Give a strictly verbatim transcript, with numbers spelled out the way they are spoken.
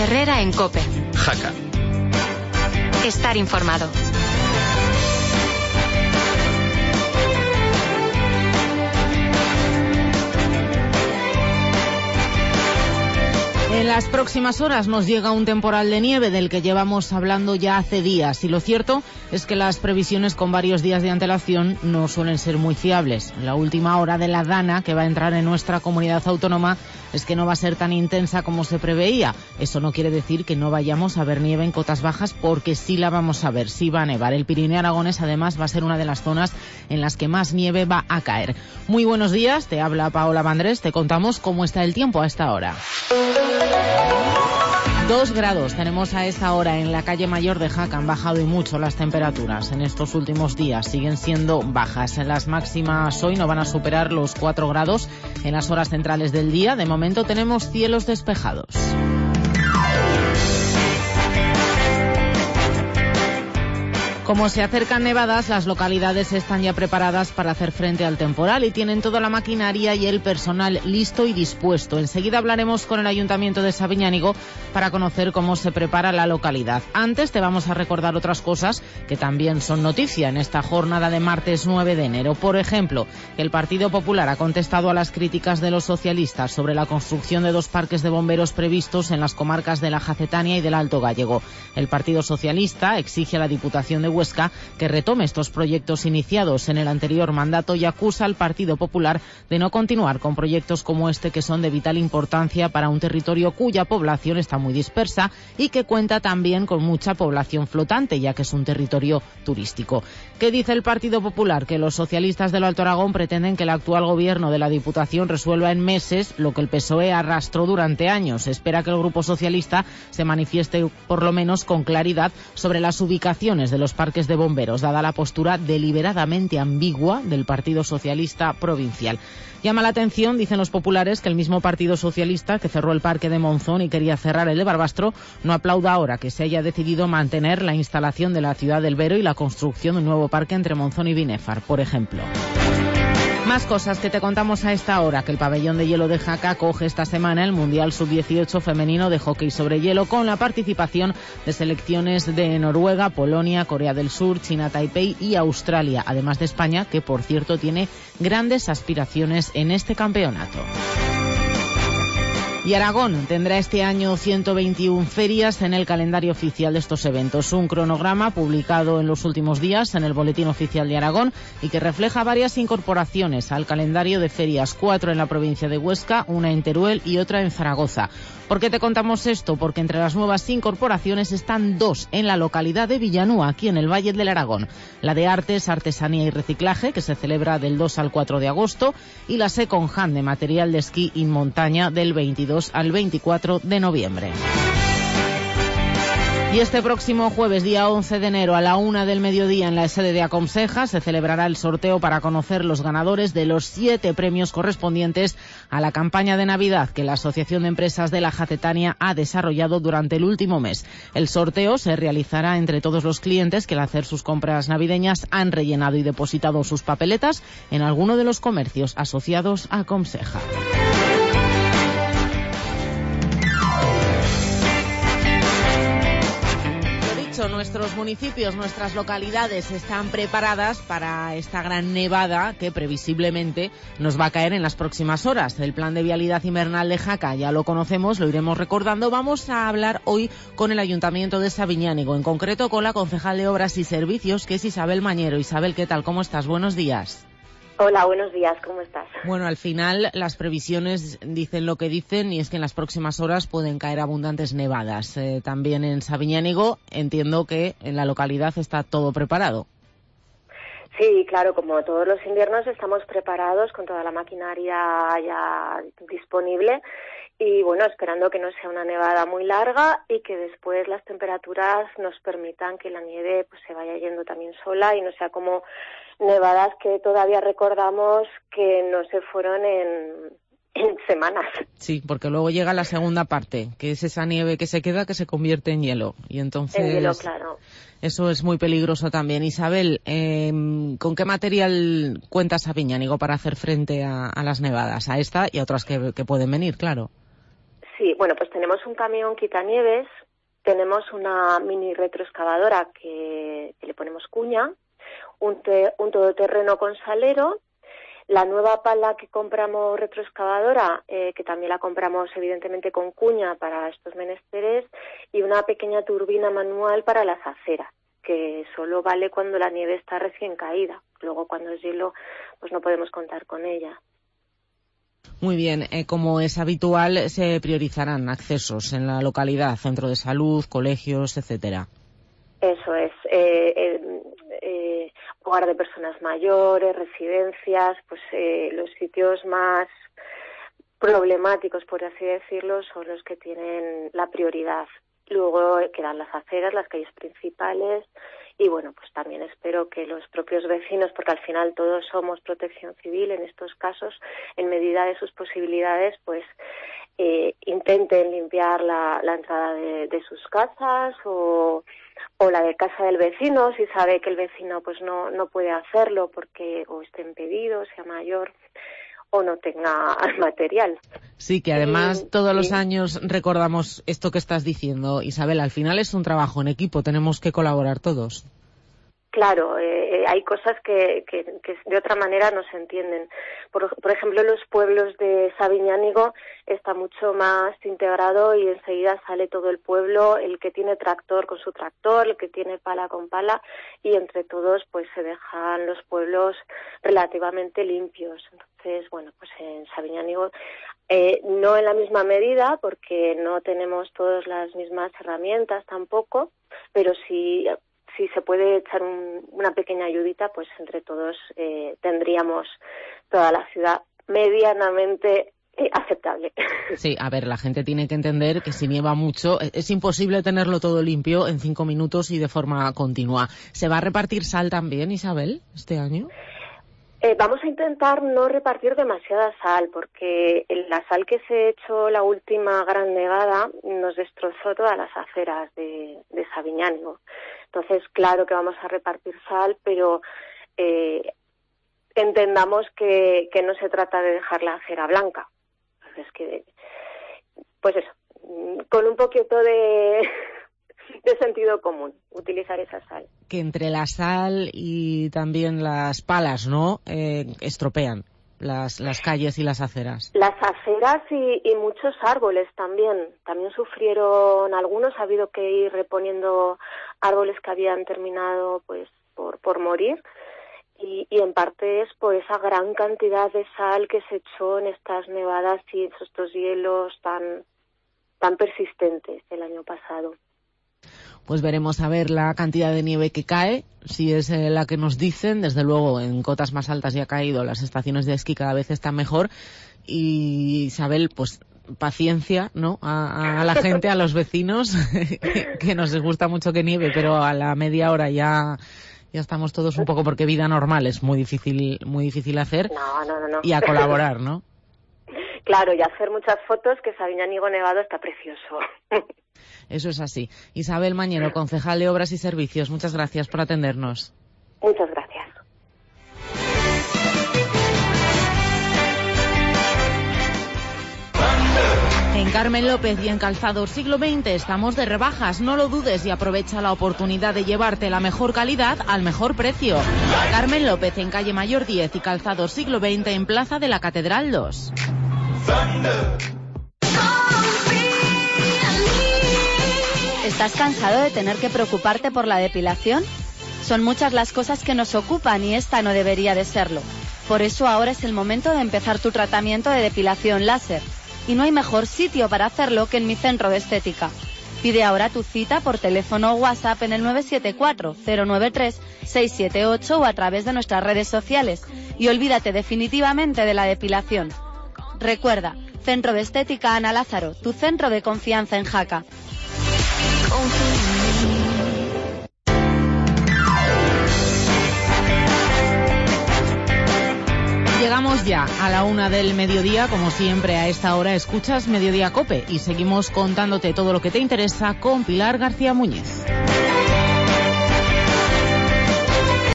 Herrera en COPE. Jaca. Estar informado. En las próximas horas nos llega un temporal de nieve del que llevamos hablando ya hace días, y lo cierto es que las previsiones con varios días de antelación no suelen ser muy fiables. La última hora de la DANA, que va a entrar en nuestra comunidad autónoma, es que no va a ser tan intensa como se preveía. Eso no quiere decir que no vayamos a ver nieve en cotas bajas, porque sí la vamos a ver, sí va a nevar. El Pirineo aragonés además va a ser una de las zonas en las que más nieve va a caer. Muy buenos días, te habla Paola Vandrés, te contamos cómo está el tiempo a esta hora. Dos grados tenemos a esta hora en la calle Mayor de Jaca. Han bajado y mucho las temperaturas en estos últimos días. Siguen siendo bajas. En las máximas hoy no van a superar los cuatro grados en las horas centrales del día. De momento tenemos cielos despejados. Como se acercan nevadas, las localidades están ya preparadas para hacer frente al temporal y tienen toda la maquinaria y el personal listo y dispuesto. Enseguida hablaremos con el Ayuntamiento de Sabiñánigo para conocer cómo se prepara la localidad. Antes te vamos a recordar otras cosas que también son noticia en esta jornada de martes nueve de enero. Por ejemplo, que el Partido Popular ha contestado a las críticas de los socialistas sobre la construcción de dos parques de bomberos previstos en las comarcas de la Jacetania y del Alto Gállego. El Partido Socialista exige a la Diputación de Huesca que retome estos proyectos iniciados en el anterior mandato y acusa al Partido Popular de no continuar con proyectos como este, que son de vital importancia para un territorio cuya población está muy dispersa y que cuenta también con mucha población flotante, ya que es un territorio turístico. ¿Qué dice el Partido Popular? Que los socialistas del Alto Aragón pretenden que el actual gobierno de la Diputación resuelva en meses lo que el P S O E arrastró durante años. Espera que el Grupo Socialista se manifieste por lo menos con claridad sobre las ubicaciones de los parques de bomberos, dada la postura deliberadamente ambigua del Partido Socialista provincial. Llama la atención, dicen los populares, que el mismo Partido Socialista que cerró el parque de Monzón y quería cerrar el de Barbastro no aplauda ahora que se haya decidido mantener la instalación de la ciudad del Vero y la construcción de un nuevo parque entre Monzón y Binéfar, por ejemplo. Más cosas que te contamos a esta hora, que el pabellón de hielo de Jaca acoge esta semana el Mundial sub dieciocho femenino de hockey sobre hielo, con la participación de selecciones de Noruega, Polonia, Corea del Sur, China Taipei y Australia, además de España, que por cierto tiene grandes aspiraciones en este campeonato. Y Aragón tendrá este año ciento veintiuna ferias en el calendario oficial de estos eventos. Un cronograma publicado en los últimos días en el Boletín Oficial de Aragón y que refleja varias incorporaciones al calendario de ferias, cuatro en la provincia de Huesca, una en Teruel y otra en Zaragoza. ¿Por qué te contamos esto? Porque entre las nuevas incorporaciones están dos en la localidad de Villanúa, aquí en el Valle del Aragón. La de Artes, Artesanía y Reciclaje, que se celebra del dos al cuatro de agosto, y la Second Hand de material de esquí y montaña del veintidós al veinticuatro de noviembre. Y este próximo jueves, día once de enero, a la una del mediodía, en la sede de Aconseja, se celebrará el sorteo para conocer los ganadores de los siete premios correspondientes a la campaña de Navidad que la Asociación de Empresas de la Jacetania ha desarrollado durante el último mes. El sorteo se realizará entre todos los clientes que al hacer sus compras navideñas han rellenado y depositado sus papeletas en alguno de los comercios asociados a Aconseja. Nuestros municipios, nuestras localidades están preparadas para esta gran nevada que previsiblemente nos va a caer en las próximas horas. El plan de vialidad invernal de Jaca ya lo conocemos, lo iremos recordando. Vamos a hablar hoy con el Ayuntamiento de Sabiñánigo, en concreto con la concejal de Obras y Servicios, que es Isabel Mañero. Isabel, ¿qué tal? ¿Cómo estás? Buenos días. Hola, buenos días, ¿cómo estás? Bueno, al final las previsiones dicen lo que dicen y es que en las próximas horas pueden caer abundantes nevadas. Eh, también en Sabiñánigo entiendo que en la localidad está todo preparado. Sí, claro, como todos los inviernos estamos preparados con toda la maquinaria ya disponible y bueno, esperando que no sea una nevada muy larga y que después las temperaturas nos permitan que la nieve pues se vaya yendo también sola y no sea como nevadas que todavía recordamos que no se fueron en, en semanas. Sí, porque luego llega la segunda parte, que es esa nieve que se queda que se convierte en hielo. Y entonces en hielo, claro. Eso es muy peligroso también. Isabel, eh, ¿con qué material cuenta Sabiñánigo para hacer frente a, a las nevadas? A esta y a otras que, que pueden venir, claro. Sí, Sí, bueno, pues tenemos un camión quitanieves, tenemos una mini retroexcavadora que, que le ponemos cuña, un, te, un todoterreno con salero, la nueva pala que compramos retroexcavadora, eh, que también la compramos evidentemente con cuña para estos menesteres, y una pequeña turbina manual para las aceras, que solo vale cuando la nieve está recién caída. Luego, cuando es hielo, pues no podemos contar con ella. Muy bien, eh, como es habitual, se priorizarán accesos en la localidad, centro de salud, colegios, etcétera. Eso es, eh, eh, eh, hogar de personas mayores, residencias, pues eh, los sitios más problemáticos, por así decirlo, son los que tienen la prioridad. Luego quedan las aceras, las calles principales, y bueno, pues también espero que los propios vecinos, porque al final todos somos protección civil en estos casos, en medida de sus posibilidades, pues eh, intenten limpiar la, la entrada de, de sus casas o, o la de casa del vecino, si sabe que el vecino pues no, no puede hacerlo porque o esté impedido, sea mayor o no tenga material. Sí, que además sí, todos sí. los años recordamos esto que estás diciendo, Isabel, al final es un trabajo en equipo, tenemos que colaborar todos. Claro, eh, hay cosas que, que, que de otra manera no se entienden. Por, por ejemplo, los pueblos de Sabiñánigo está mucho más integrado y enseguida sale todo el pueblo, el que tiene tractor con su tractor, el que tiene pala con pala, y entre todos pues se dejan los pueblos relativamente limpios. Entonces, bueno, pues en Sabiñánigo eh, no en la misma medida porque no tenemos todas las mismas herramientas tampoco, pero sí... si se puede echar un, una pequeña ayudita, pues entre todos eh, tendríamos toda la ciudad medianamente eh, aceptable. Sí, a ver, la gente tiene que entender que si nieva mucho es imposible tenerlo todo limpio en cinco minutos y de forma continua. ¿Se va a repartir sal también, Isabel, este año? Eh, vamos a intentar no repartir demasiada sal, porque la sal que se echó la última gran nevada nos destrozó todas las aceras de, de Sabiñánigo. Entonces, claro que vamos a repartir sal, pero eh, entendamos que, que no se trata de dejar la acera blanca. Entonces, que, pues eso, con un poquito de... de sentido común, utilizar esa sal. Que entre la sal y también las palas, ¿no?, eh, estropean las, las calles y las aceras. Las aceras y, y muchos árboles también. También sufrieron algunos, ha habido que ir reponiendo árboles que habían terminado pues por, por morir. Y, y en parte es por esa gran cantidad de sal que se echó en estas nevadas y estos hielos tan, tan persistentes el año pasado. Pues veremos a ver la cantidad de nieve que cae, si es eh, la que nos dicen. Desde luego, en cotas más altas ya ha caído, las estaciones de esquí cada vez están mejor. Y Isabel, pues paciencia, ¿no?, a, a la gente, a los vecinos, que nos gusta mucho que nieve, pero a la media hora ya... ya estamos todos un poco, porque vida normal es muy difícil, muy difícil hacer. No, no, no, no. Y a colaborar, ¿no? Claro, y hacer muchas fotos, que Sabiñánigo nevado está precioso. Eso es así. Isabel Mañero, concejal de Obras y Servicios, muchas gracias por atendernos. Muchas gracias. En Carmen López y en Calzados Siglo veinte estamos de rebajas. No lo dudes y aprovecha la oportunidad de llevarte la mejor calidad al mejor precio. Carmen López en calle Mayor diez y Calzados Siglo veinte en Plaza de la Catedral dos. ¿Estás cansado de tener que preocuparte por la depilación? Son muchas las cosas que nos ocupan y esta no debería de serlo. Por eso ahora es el momento de empezar tu tratamiento de depilación láser. Y no hay mejor sitio para hacerlo que en mi centro de estética. Pide ahora tu cita por teléfono o WhatsApp en el nueve siete cuatro cero nueve tres seis siete ocho o a través de nuestras redes sociales. Y olvídate definitivamente de la depilación. Recuerda, Centro de Estética Ana Lázaro, tu centro de confianza en Jaca. Llegamos ya a la una del mediodía, como siempre a esta hora escuchas Mediodía Cope y seguimos contándote todo lo que te interesa con Pilar García Muñiz.